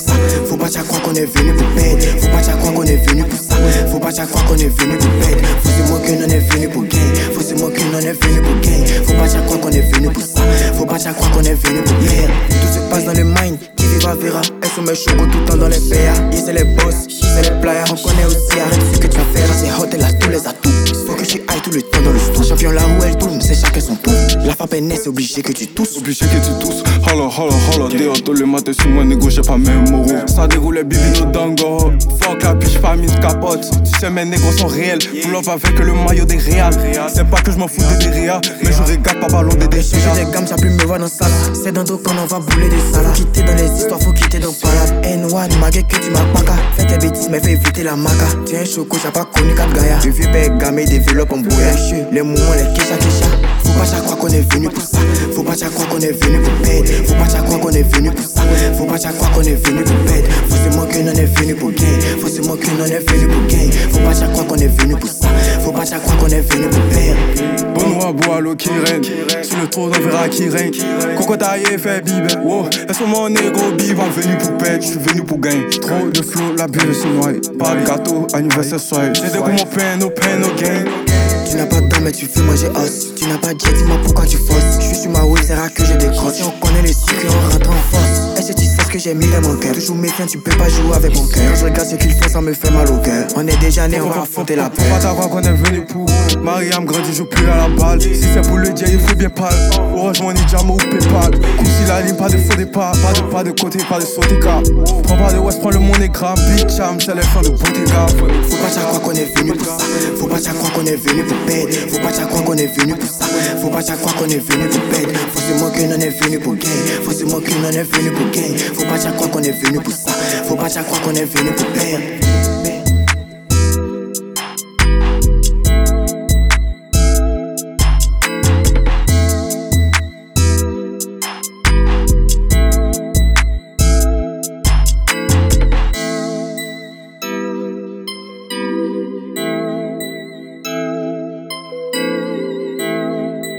ça. Faut pas t'y croire qu'on est venu pour perdre. Faut pas t'y croire qu'on est venu pour ça. Faut pas t'y croire qu'on est venu pour perdre. Faut c'est moi qu'on est venu pour gain. Faut c'est moi qu'on est venu pour gain. Faut pas t'y croire qu'on est venu pour ça. Faut pas t'y croire qu'on est venu pour perdre. Tout se passe dans le mind, qui vivra verra. Elles sont mes chocos tout le temps dans les PA. Ici c'est les boss, ici c'est les players. On connaît aussi, arrête ce que tu vas faire. C'est hot, elle a tous les atouts. Faut que tu ailles tout le temps dans le store. Champion la roue elle tourne, c'est chacun son tour. La frappe est née, c'est obligé que tu tousses. Obligé que tu tousses. Holla, dehors tous les matins sur moi, négo, j'ai pas même moro. Ça déroule, bibi, no dango. Fuck la bitch, pas mis de capote. Tu sais, mes négros sont réels. Pull up avec le maillot des Real. C'est pas que je m'en fous des réa, mais je regarde pas ballon des déchets. J'ai des gammes, ça plus me voir dans ça. C'est dans dos qu'on en va bouler des salades. Faut quitter dans les histoires, faut quitter dans palade. N1, ma gueule que tu m'as pas. Fais tes bêtises, mais fais éviter la maca. Tu es un choco, t'as pas connu 4 gaillards. Le vieux père gamé développe en bouillage. Les mouvements, les kécha. Faut pas t'y croire qu'on est venu pour ça. Faut pas t'y croire qu'on est venu pour perdre. Faut pas t'y croire qu'on est venu pour ça. Faut pas t'y croire qu'on est venu pour perdre. Faut c'est moi qu'on en est venu pour gain. Faut c'est moi qu'on en est venu pour gain. Faut pas t'y croire qu'on est venu pour ça. Faut pas t'y croire qu'on est venu pour perdre. Benoît bois l'eau qui règne. Sur le trône on verra qui règne. Coco taillé fait bibé. Wow, laisse mon négro bib. Venu pour perdre, j'suis venu pour gagner. Trop de flow, la bulle se noie. Pas de gâteau, anniversaire soirée. J'ai des goûts mon pain, no gain. Tu n'as pas de dents mais tu fais manger os. Tu n'as pas de jet, dis-moi pourquoi tu forces. J'suis sur ma wave, c'est rare que je décroche. Si on connaît les secrets, on rentre en force. Est-ce que tu sais ce que j'ai mis dans mon cœur? Toujours méfiant, tu peux pas jouer avec mon cœur. Quand je regarde ce qu'ils font, ça me fait mal au cœur. On est déjà nés, on va affronter la peur. Faut pas t'avoir qu'on est venu pour. Mariam grandit, joue plus à la balle. Si c'est pour le dia, il faut bien parler. Orange Money, Jamo ou Paypal. Coussi la ligne, pas de faux départ. Pas de côté, pas de sauter car. Prends pas de West, prends le monégramme. Big Cham, c'est les fins de Bottega. Faut pas t'y croire qu'on est venu pour ça. Faut pas t'y croire qu'on est venu pour perdre. Faut pas t'y croire qu'on est venu pour ça. Faut pas t'y croire qu'on est venu pour perdre. Faut c'est moi qu'on en est venu pour gain. Faut c'est moi qu'on en est venu pour gain. Faut pas t'y croire qu'on est venu pour ça. Faut pas t'y croire qu'on est venu pour perdre.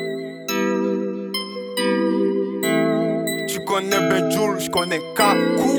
Tu connais Ben Joule, j'connais Kakou.